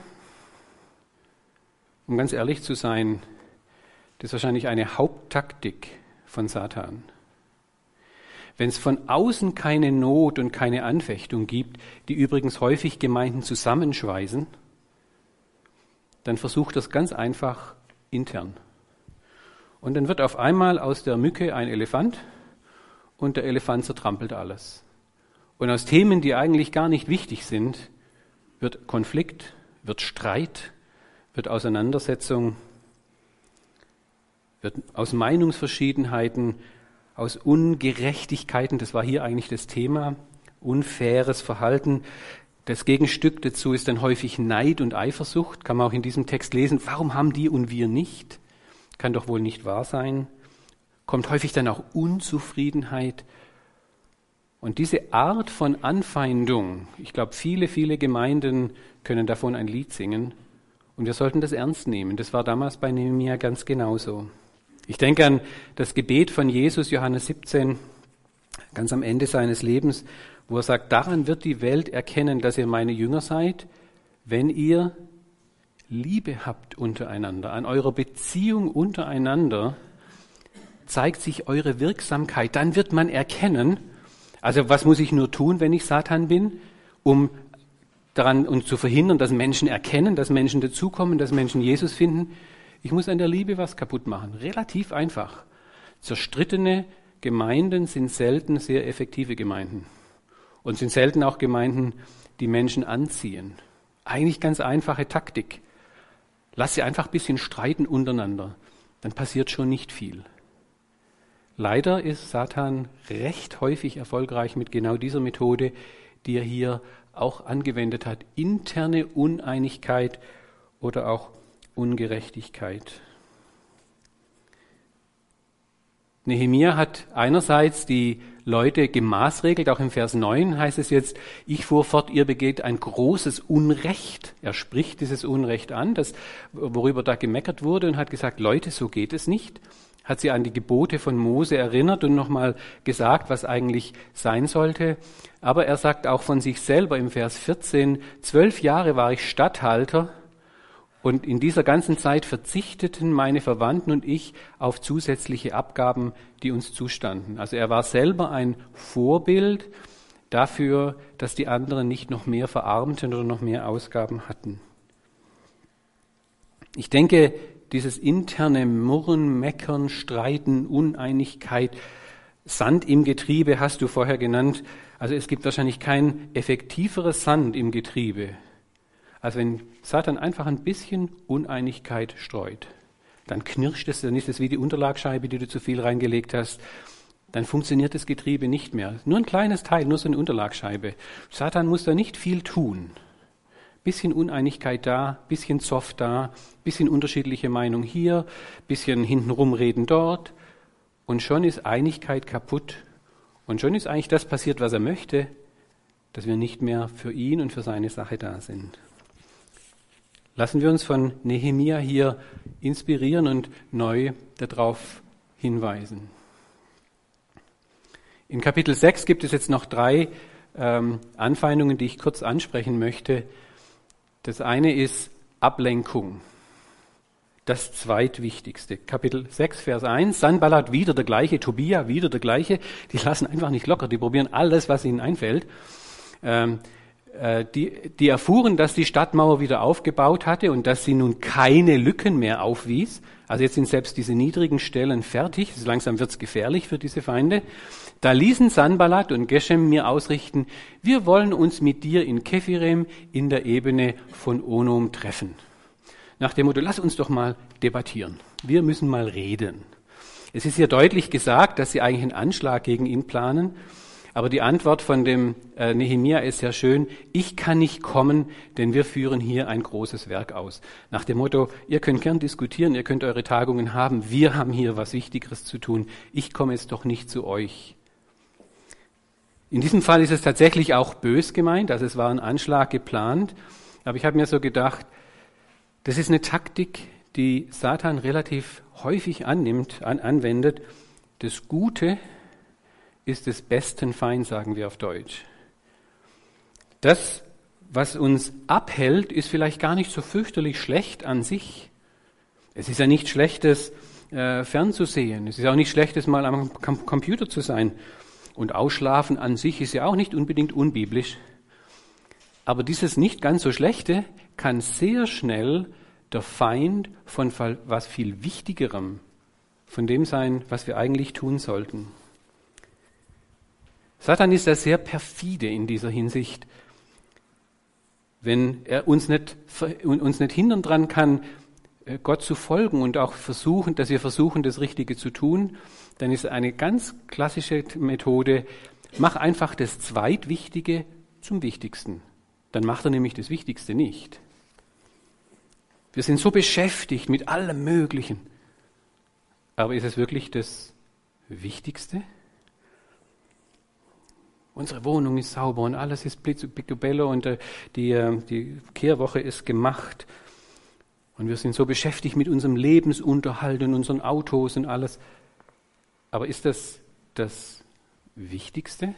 um ganz ehrlich zu sein, das ist wahrscheinlich eine Haupttaktik von Satan. Wenn es von außen keine Not und keine Anfechtung gibt, die übrigens häufig Gemeinden zusammenschweißen, dann versucht das ganz einfach intern. Und dann wird auf einmal aus der Mücke ein Elefant und der Elefant zertrampelt alles. Und aus Themen, die eigentlich gar nicht wichtig sind, wird Konflikt, wird Streit, wird Auseinandersetzung, wird aus Meinungsverschiedenheiten, aus Ungerechtigkeiten, das war hier eigentlich das Thema, unfaires Verhalten. Das Gegenstück dazu ist dann häufig Neid und Eifersucht, kann man auch in diesem Text lesen. Warum haben die und wir nicht? Kann doch wohl nicht wahr sein. Kommt häufig dann auch Unzufriedenheit. Und diese Art von Anfeindung, ich glaube, viele Gemeinden können davon ein Lied singen. Und wir sollten das ernst nehmen. Das war damals bei Nehemia ganz genauso. Ich denke an das Gebet von Jesus, Johannes 17, ganz am Ende seines Lebens, wo er sagt, daran wird die Welt erkennen, dass ihr meine Jünger seid, wenn ihr Liebe habt untereinander. An eurer Beziehung untereinander zeigt sich eure Wirksamkeit. Dann wird man erkennen, also was muss ich nur tun, wenn ich Satan bin, um daran und zu verhindern, dass Menschen erkennen, dass Menschen dazukommen, dass Menschen Jesus finden. Ich muss an der Liebe was kaputt machen. Relativ einfach. Zerstrittene Gemeinden sind selten sehr effektive Gemeinden. Und sind selten auch Gemeinden, die Menschen anziehen. Eigentlich ganz einfache Taktik. Lass sie einfach ein bisschen streiten untereinander. Dann passiert schon nicht viel. Leider ist Satan recht häufig erfolgreich mit genau dieser Methode, die er hier auch angewendet hat. Interne Uneinigkeit oder auch Ungerechtigkeit. Nehemia hat einerseits die Leute gemaßregelt, auch im Vers 9 heißt es jetzt, ich fuhr fort, ihr begeht ein großes Unrecht. Er spricht dieses Unrecht an, worüber da gemeckert wurde und hat gesagt, Leute, so geht es nicht. Hat sie an die Gebote von Mose erinnert und nochmal gesagt, was eigentlich sein sollte. Aber er sagt auch von sich selber im Vers 14, 12 Jahre war ich Statthalter und in dieser ganzen Zeit verzichteten meine Verwandten und ich auf zusätzliche Abgaben, die uns zustanden. Also er war selber ein Vorbild dafür, dass die anderen nicht noch mehr verarmten oder noch mehr Ausgaben hatten. Ich denke, dieses interne Murren, Meckern, Streiten, Uneinigkeit, Sand im Getriebe hast du vorher genannt. Also es gibt wahrscheinlich kein effektiveres Sand im Getriebe, als wenn Satan einfach ein bisschen Uneinigkeit streut. Dann knirscht es, dann ist es wie die Unterlagscheibe, die du zu viel reingelegt hast. Dann funktioniert das Getriebe nicht mehr. Nur ein kleines Teil, nur so eine Unterlagscheibe. Satan muss da nicht viel tun. Bisschen Uneinigkeit da, bisschen Zoff da, bisschen unterschiedliche Meinung hier, bisschen hintenrum reden dort. Und schon ist Einigkeit kaputt. Und schon ist eigentlich das passiert, was er möchte, dass wir nicht mehr für ihn und für seine Sache da sind. Lassen wir uns von Nehemia hier inspirieren und neu darauf hinweisen. In Kapitel 6 gibt es jetzt noch 3 Anfeindungen, die ich kurz ansprechen möchte. Das eine ist Ablenkung. Das zweitwichtigste. Kapitel 6, Vers 1. Sanballat wieder der gleiche, Tobia wieder der gleiche. Die lassen einfach nicht locker, die probieren alles, was ihnen einfällt. Die erfuhren, dass die Stadtmauer wieder aufgebaut hatte und dass sie nun keine Lücken mehr aufwies. Also jetzt sind selbst diese niedrigen Stellen fertig. Langsam wird's gefährlich für diese Feinde. Da ließen Sanballat und Geshem mir ausrichten, wir wollen uns mit dir in Kephirem in der Ebene von Onom treffen. Nach dem Motto, lass uns doch mal debattieren. Wir müssen mal reden. Es ist hier deutlich gesagt, dass sie eigentlich einen Anschlag gegen ihn planen. Aber die Antwort von dem Nehemia ist sehr schön. Ich kann nicht kommen, denn wir führen hier ein großes Werk aus. Nach dem Motto, ihr könnt gern diskutieren, ihr könnt eure Tagungen haben. Wir haben hier was Wichtigeres zu tun. Ich komme jetzt doch nicht zu euch. In diesem Fall ist es tatsächlich auch bös gemeint. Also es war ein Anschlag geplant. Aber ich habe mir so gedacht, das ist eine Taktik, die Satan relativ häufig anwendet. Das Gute ist des besten Feind, sagen wir auf Deutsch. Das, was uns abhält, ist vielleicht gar nicht so fürchterlich schlecht an sich. Es ist ja nicht Schlechtes, fernzusehen. Es ist auch nicht Schlechtes, mal am Computer zu sein. Und Ausschlafen an sich ist ja auch nicht unbedingt unbiblisch. Aber dieses nicht ganz so Schlechte kann sehr schnell der Feind von was viel Wichtigerem, von dem sein, was wir eigentlich tun sollten. Satan ist ja sehr perfide in dieser Hinsicht. Wenn er uns nicht hindern dran kann, Gott zu folgen und auch dass wir versuchen, das Richtige zu tun, dann ist eine ganz klassische Methode, mach einfach das Zweitwichtige zum Wichtigsten. Dann macht er nämlich das Wichtigste nicht. Wir sind so beschäftigt mit allem Möglichen. Aber ist es wirklich das Wichtigste? Unsere Wohnung ist sauber und alles ist blitzubello und die Kehrwoche ist gemacht. Und wir sind so beschäftigt mit unserem Lebensunterhalt und unseren Autos und alles. Aber ist das das Wichtigste?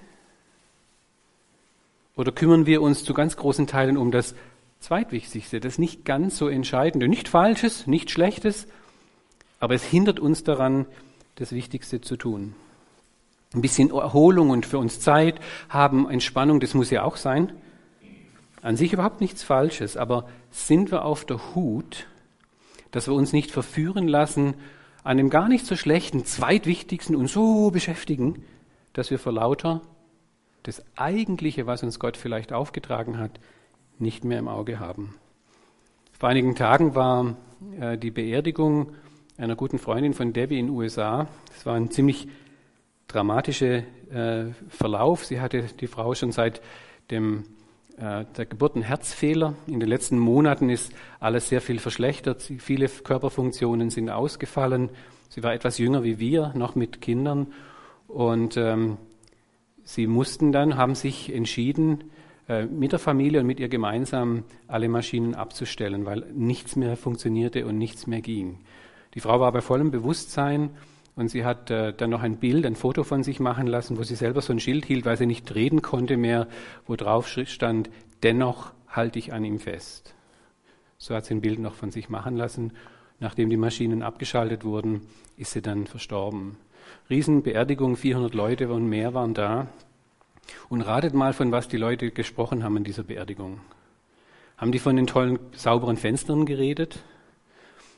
Oder kümmern wir uns zu ganz großen Teilen um das Zweitwichtigste, das nicht ganz so Entscheidende, nicht Falsches, nicht Schlechtes, aber es hindert uns daran, das Wichtigste zu tun. Ein bisschen Erholung und für uns Zeit haben, Entspannung, das muss ja auch sein. An sich überhaupt nichts Falsches, aber sind wir auf der Hut, dass wir uns nicht verführen lassen, an dem gar nicht so schlechten, zweitwichtigsten und so beschäftigen, dass wir vor lauter das Eigentliche, was uns Gott vielleicht aufgetragen hat, nicht mehr im Auge haben. Vor einigen Tagen war die Beerdigung einer guten Freundin von Debbie in den USA. Es war ein ziemlich dramatischer Verlauf. Sie hatte die Frau schon seit der Geburt einen Herzfehler. In den letzten Monaten ist alles sehr viel verschlechtert. Viele Körperfunktionen sind ausgefallen. Sie war etwas jünger wie wir, noch mit Kindern. Und sie haben sich entschieden, mit der Familie und mit ihr gemeinsam alle Maschinen abzustellen, weil nichts mehr funktionierte und nichts mehr ging. Die Frau war bei vollem Bewusstsein und sie hat dann noch ein Foto von sich machen lassen, wo sie selber so ein Schild hielt, weil sie nicht reden konnte mehr, wo drauf stand, dennoch halte ich an ihm fest. So hat sie ein Bild noch von sich machen lassen. Nachdem die Maschinen abgeschaltet wurden, ist sie dann verstorben. Riesenbeerdigung, 400 Leute und mehr waren da. Und ratet mal, von was die Leute gesprochen haben in dieser Beerdigung. Haben die von den tollen, sauberen Fenstern geredet?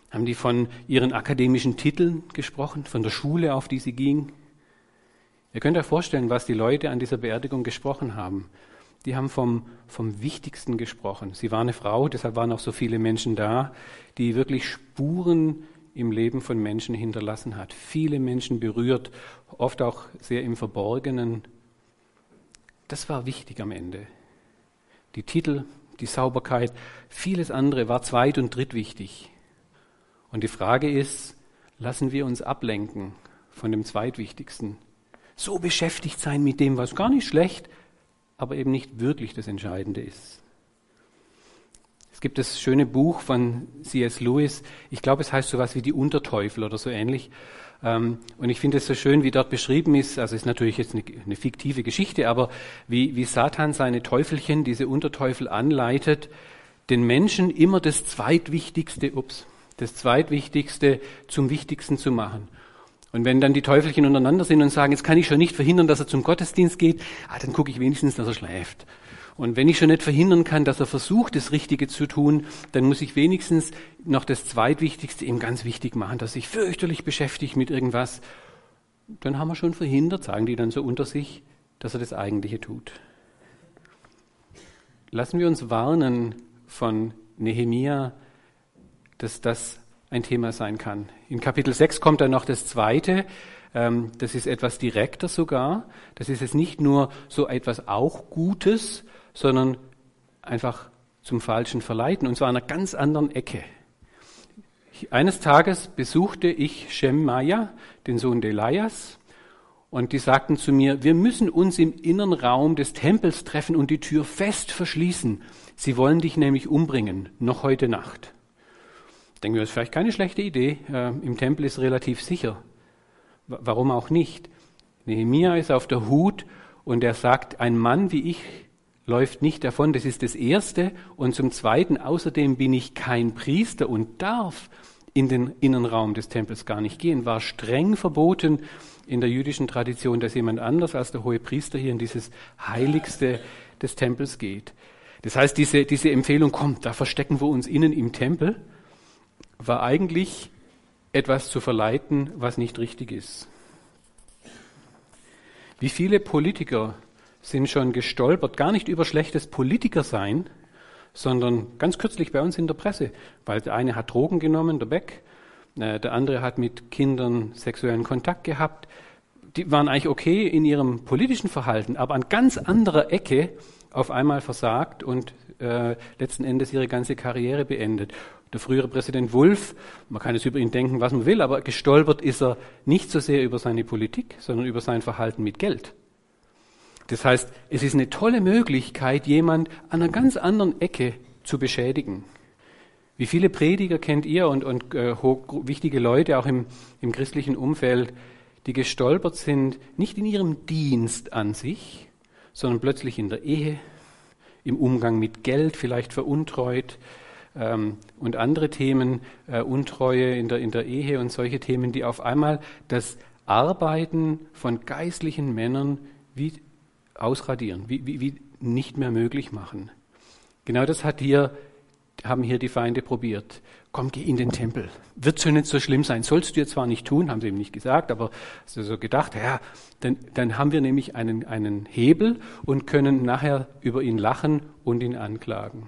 Haben die von ihren akademischen Titeln gesprochen, von der Schule, auf die sie gingen? Ihr könnt euch vorstellen, was die Leute an dieser Beerdigung gesprochen haben. Die haben vom Wichtigsten gesprochen. Sie war eine Frau, deshalb waren auch so viele Menschen da, die wirklich Spuren im Leben von Menschen hinterlassen hat. Viele Menschen berührt, oft auch sehr im Verborgenen. Das war wichtig am Ende. Die Titel, die Sauberkeit, vieles andere war zweit- und drittwichtig. Und die Frage ist, lassen wir uns ablenken von dem Zweitwichtigsten? So beschäftigt sein mit dem, was gar nicht schlecht, aber eben nicht wirklich das Entscheidende ist. Es gibt das schöne Buch von C.S. Lewis, ich glaube, es heißt sowas wie die Unterteufel oder so ähnlich. Und ich finde es so schön, wie dort beschrieben ist, also ist natürlich jetzt eine fiktive Geschichte, aber wie Satan seine Teufelchen, diese Unterteufel anleitet, den Menschen immer das Zweitwichtigste zum Wichtigsten zu machen. Und wenn dann die Teufelchen untereinander sind und sagen, jetzt kann ich schon nicht verhindern, dass er zum Gottesdienst geht, dann gucke ich wenigstens, dass er schläft. Und wenn ich schon nicht verhindern kann, dass er versucht, das Richtige zu tun, dann muss ich wenigstens noch das Zweitwichtigste ihm ganz wichtig machen, dass sich fürchterlich beschäftigt mit irgendwas. Dann haben wir schon verhindert, sagen die dann so unter sich, dass er das Eigentliche tut. Lassen wir uns warnen von Nehemia, dass das ein Thema sein kann. In Kapitel 6 kommt dann noch das Zweite, das ist etwas direkter sogar. Das ist jetzt nicht nur so etwas auch Gutes, sondern einfach zum Falschen verleiten, und zwar an einer ganz anderen Ecke. Eines Tages besuchte ich Schemmaja, den Sohn Delaias, und die sagten zu mir, wir müssen uns im inneren Raum des Tempels treffen und die Tür fest verschließen. Sie wollen dich nämlich umbringen, noch heute Nacht. Ich denke mir, das ist vielleicht keine schlechte Idee. Im Tempel ist relativ sicher. Warum auch nicht? Nehemia ist auf der Hut und er sagt, ein Mann wie ich läuft nicht davon, das ist das Erste. Und zum Zweiten, außerdem bin ich kein Priester und darf in den Innenraum des Tempels gar nicht gehen. War streng verboten in der jüdischen Tradition, dass jemand anders als der hohe Priester hier in dieses Heiligste des Tempels geht. Das heißt, diese Empfehlung, kommt, da verstecken wir uns innen im Tempel, war eigentlich etwas zu verleiten, was nicht richtig ist. Wie viele Politiker sind schon gestolpert, gar nicht über schlechtes Politikersein, sondern ganz kürzlich bei uns in der Presse, weil der eine hat Drogen genommen, der Beck, der andere hat mit Kindern sexuellen Kontakt gehabt. Die waren eigentlich okay in ihrem politischen Verhalten, aber an ganz anderer Ecke auf einmal versagt und letzten Endes ihre ganze Karriere beendet. Der frühere Präsident Wulff, man kann jetzt über ihn denken, was man will, aber gestolpert ist er nicht so sehr über seine Politik, sondern über sein Verhalten mit Geld. Das heißt, es ist eine tolle Möglichkeit, jemand an einer ganz anderen Ecke zu beschädigen. Wie viele Prediger kennt ihr und wichtige Leute auch im christlichen Umfeld, die gestolpert sind, nicht in ihrem Dienst an sich, sondern plötzlich in der Ehe, im Umgang mit Geld, vielleicht veruntreut, und andere Themen, Untreue in der Ehe und solche Themen, die auf einmal das Arbeiten von geistlichen Männern wie ausradieren, wie nicht mehr möglich machen. Genau das haben hier die Feinde probiert. Komm, geh in den Tempel. Wird schon nicht so schlimm sein. Sollst du jetzt zwar nicht tun, haben sie ihm nicht gesagt, aber so gedacht, ja, dann haben wir nämlich einen Hebel und können nachher über ihn lachen und ihn anklagen.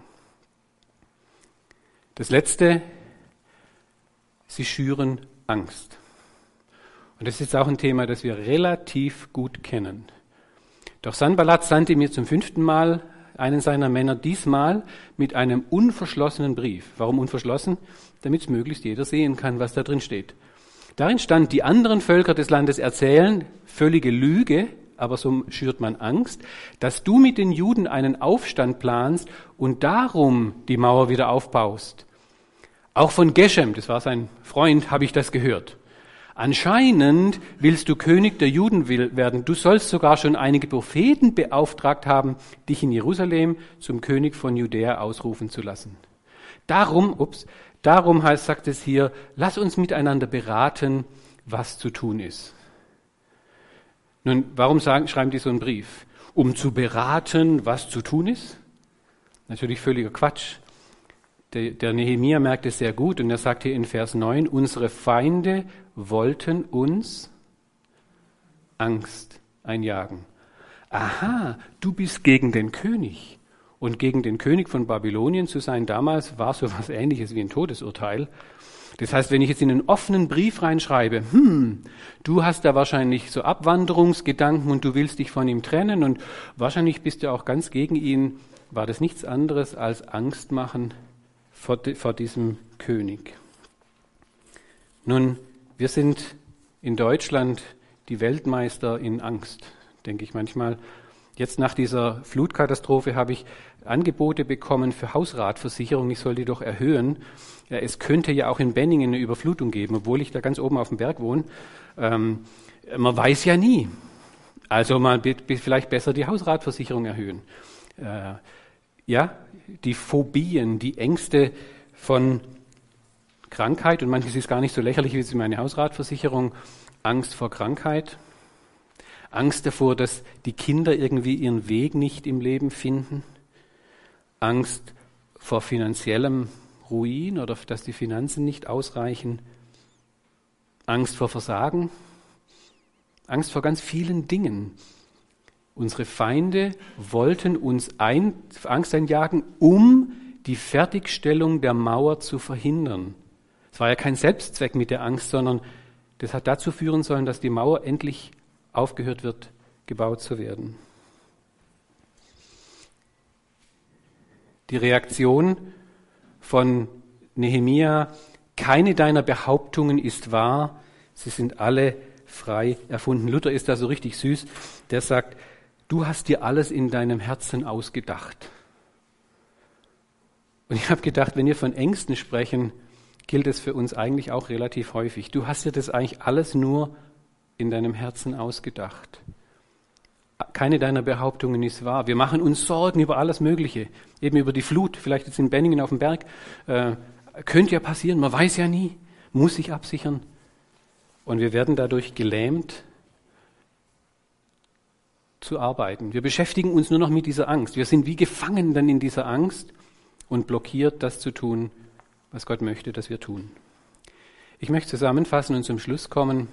Das Letzte, sie schüren Angst. Und das ist auch ein Thema, das wir relativ gut kennen. Doch Sanballat sandte mir zum 5. Mal einen seiner Männer, diesmal mit einem unverschlossenen Brief. Warum unverschlossen? Damit es möglichst jeder sehen kann, was da drin steht. Darin stand, die anderen Völker des Landes erzählen, völlige Lüge, aber so schürt man Angst, dass du mit den Juden einen Aufstand planst und darum die Mauer wieder aufbaust. Auch von Geshem, das war sein Freund, habe ich das gehört. Anscheinend willst du König der Juden werden. Du sollst sogar schon einige Propheten beauftragt haben, dich in Jerusalem zum König von Judäa ausrufen zu lassen. Darum sagt es hier, lass uns miteinander beraten, was zu tun ist. Nun, warum schreiben die so einen Brief? Um zu beraten, was zu tun ist? Natürlich völliger Quatsch. Der Nehemia merkt es sehr gut und er sagt hier in Vers 9, unsere Feinde wollten uns Angst einjagen. Aha, du bist gegen den König. Und gegen den König von Babylonien zu sein damals war so was Ähnliches wie ein Todesurteil. Das heißt, wenn ich jetzt in einen offenen Brief reinschreibe, du hast da wahrscheinlich so Abwanderungsgedanken und du willst dich von ihm trennen und wahrscheinlich bist du auch ganz gegen ihn, war das nichts anderes als Angst machen vor diesem König. Nun, wir sind in Deutschland die Weltmeister in Angst, denke ich manchmal. Jetzt nach dieser Flutkatastrophe habe ich Angebote bekommen für Hausratversicherung. Ich soll die doch erhöhen. Ja, es könnte ja auch in Benningen eine Überflutung geben, obwohl ich da ganz oben auf dem Berg wohne. Man weiß ja nie. Also mal vielleicht besser die Hausratversicherung erhöhen. Die Phobien, die Ängste von Krankheit, und manches ist gar nicht so lächerlich wie meine Hausratversicherung, Angst vor Krankheit, Angst davor, dass die Kinder irgendwie ihren Weg nicht im Leben finden, Angst vor finanziellem Ruin oder dass die Finanzen nicht ausreichen, Angst vor Versagen, Angst vor ganz vielen Dingen. Unsere Feinde wollten uns Angst einjagen, um die Fertigstellung der Mauer zu verhindern. Es war ja kein Selbstzweck mit der Angst, sondern das hat dazu führen sollen, dass die Mauer endlich aufgehört wird, gebaut zu werden. Die Reaktion von Nehemia, keine deiner Behauptungen ist wahr, sie sind alle frei erfunden. Luther ist da so richtig süß, der sagt, du hast dir alles in deinem Herzen ausgedacht. Und ich habe gedacht, wenn wir von Ängsten sprechen, gilt es für uns eigentlich auch relativ häufig. Du hast dir das eigentlich alles nur in deinem Herzen ausgedacht. Keine deiner Behauptungen ist wahr. Wir machen uns Sorgen über alles Mögliche, eben über die Flut, vielleicht jetzt in Benningen auf dem Berg. Könnte ja passieren, man weiß ja nie, muss sich absichern. Und wir werden dadurch gelähmt zu arbeiten. Wir beschäftigen uns nur noch mit dieser Angst. Wir sind wie gefangen dann in dieser Angst und blockiert, das zu tun, was Gott möchte, dass wir tun. Ich möchte zusammenfassen und zum Schluss kommen.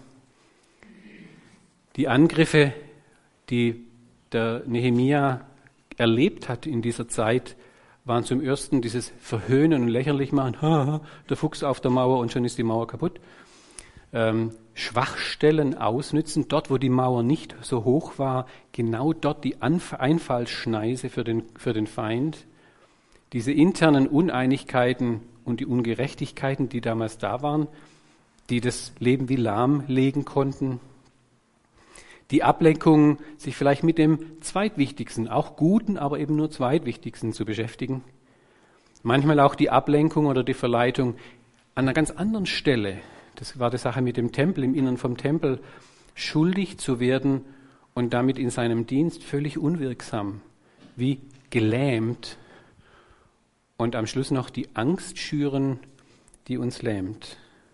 Die Angriffe, die der Nehemia erlebt hat in dieser Zeit, waren zum ersten dieses Verhöhnen und Lächerlichmachen, der Fuchs auf der Mauer und schon ist die Mauer kaputt. Schwachstellen ausnützen, dort wo die Mauer nicht so hoch war, genau dort die Einfallsschneise für den Feind. Diese internen Uneinigkeiten und die Ungerechtigkeiten, die damals da waren, die das Leben wie lahmlegen konnten. Die Ablenkung, sich vielleicht mit dem zweitwichtigsten, auch guten, aber eben nur zweitwichtigsten zu beschäftigen. Manchmal auch die Ablenkung oder die Verleitung an einer ganz anderen Stelle, das war die Sache mit dem Tempel, im Innern vom Tempel, schuldig zu werden und damit in seinem Dienst völlig unwirksam, wie gelähmt und am Schluss noch die Angst schüren, die uns lähmt.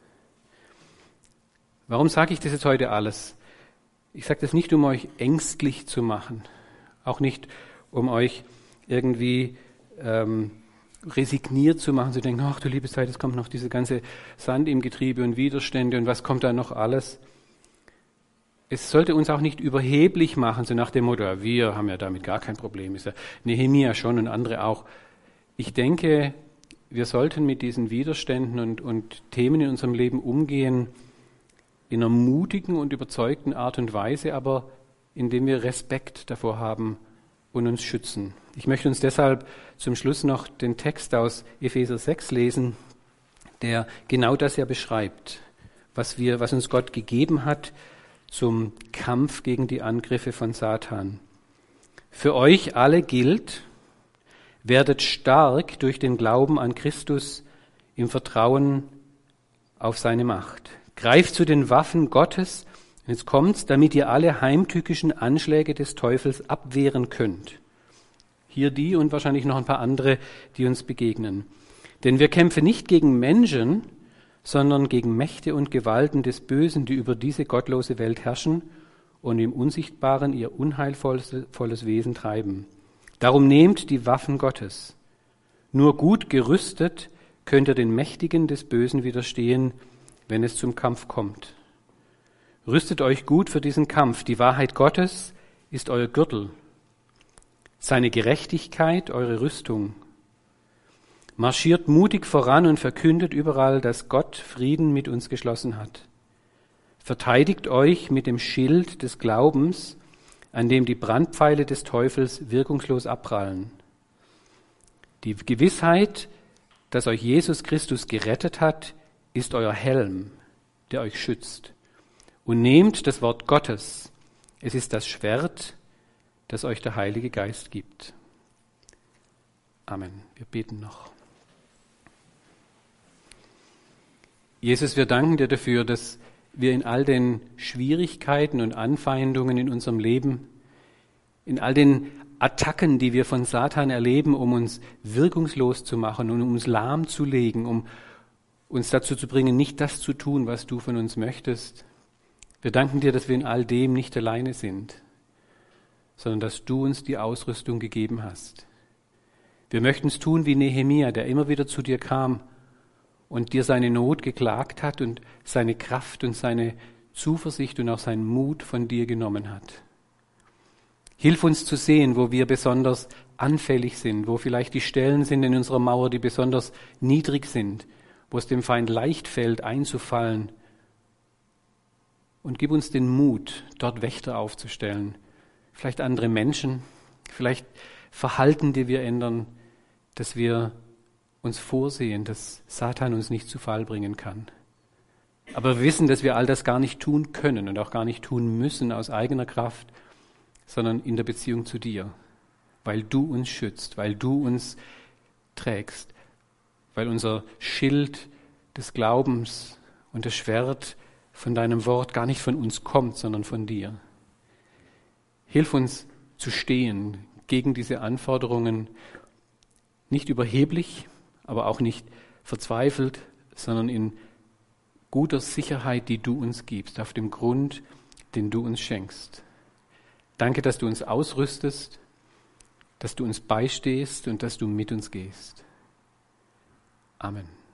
Warum sage ich das jetzt heute alles? Ich sage das nicht, um euch ängstlich zu machen, auch nicht, um euch irgendwie resigniert zu machen, zu denken, ach du liebe Zeit, es kommt noch diese ganze Sand im Getriebe und Widerstände und was kommt da noch alles. Es sollte uns auch nicht überheblich machen, so nach dem Motto, wir haben ja damit gar kein Problem, ist ja Nehemia schon und andere auch. Ich denke, wir sollten mit diesen Widerständen und Themen in unserem Leben umgehen, in einer mutigen und überzeugten Art und Weise, aber indem wir Respekt davor haben und uns schützen. Ich möchte uns deshalb zum Schluss noch den Text aus Epheser 6 lesen, der genau das ja beschreibt, was uns Gott gegeben hat zum Kampf gegen die Angriffe von Satan. Für euch alle gilt, werdet stark durch den Glauben an Christus im Vertrauen auf seine Macht. Greift zu den Waffen Gottes, jetzt kommt's, damit ihr alle heimtückischen Anschläge des Teufels abwehren könnt. Hier die und wahrscheinlich noch ein paar andere, die uns begegnen. Denn wir kämpfen nicht gegen Menschen, sondern gegen Mächte und Gewalten des Bösen, die über diese gottlose Welt herrschen und im Unsichtbaren ihr unheilvolles Wesen treiben. Darum nehmt die Waffen Gottes. Nur gut gerüstet könnt ihr den Mächtigen des Bösen widerstehen, wenn es zum Kampf kommt. Rüstet euch gut für diesen Kampf. Die Wahrheit Gottes ist euer Gürtel, seine Gerechtigkeit eure Rüstung. Marschiert mutig voran und verkündet überall, dass Gott Frieden mit uns geschlossen hat. Verteidigt euch mit dem Schild des Glaubens, an dem die Brandpfeile des Teufels wirkungslos abprallen. Die Gewissheit, dass euch Jesus Christus gerettet hat, ist euer Helm, der euch schützt. Und nehmt das Wort Gottes. Es ist das Schwert, das euch der Heilige Geist gibt. Amen. Wir beten noch. Jesus, wir danken dir dafür, dass wir in all den Schwierigkeiten und Anfeindungen in unserem Leben, in all den Attacken, die wir von Satan erleben, um uns wirkungslos zu machen und um uns lahmzulegen, um uns dazu zu bringen, nicht das zu tun, was du von uns möchtest. Wir danken dir, dass wir in all dem nicht alleine sind, sondern dass du uns die Ausrüstung gegeben hast. Wir möchten es tun wie Nehemia, der immer wieder zu dir kam und dir seine Not geklagt hat und seine Kraft und seine Zuversicht und auch seinen Mut von dir genommen hat. Hilf uns zu sehen, wo wir besonders anfällig sind, wo vielleicht die Stellen sind in unserer Mauer, die besonders niedrig sind, wo es dem Feind leicht fällt, einzufallen. Und gib uns den Mut, dort Wächter aufzustellen. Vielleicht andere Menschen, vielleicht Verhalten, die wir ändern, dass wir uns vorsehen, dass Satan uns nicht zu Fall bringen kann. Aber wir wissen, dass wir all das gar nicht tun können und auch gar nicht tun müssen aus eigener Kraft, sondern in der Beziehung zu dir, weil du uns schützt, weil du uns trägst, weil unser Schild des Glaubens und das Schwert von deinem Wort gar nicht von uns kommt, sondern von dir. Hilf uns zu stehen gegen diese Anforderungen, nicht überheblich, aber auch nicht verzweifelt, sondern in guter Sicherheit, die du uns gibst, auf dem Grund, den du uns schenkst. Danke, dass du uns ausrüstest, dass du uns beistehst und dass du mit uns gehst. Amen.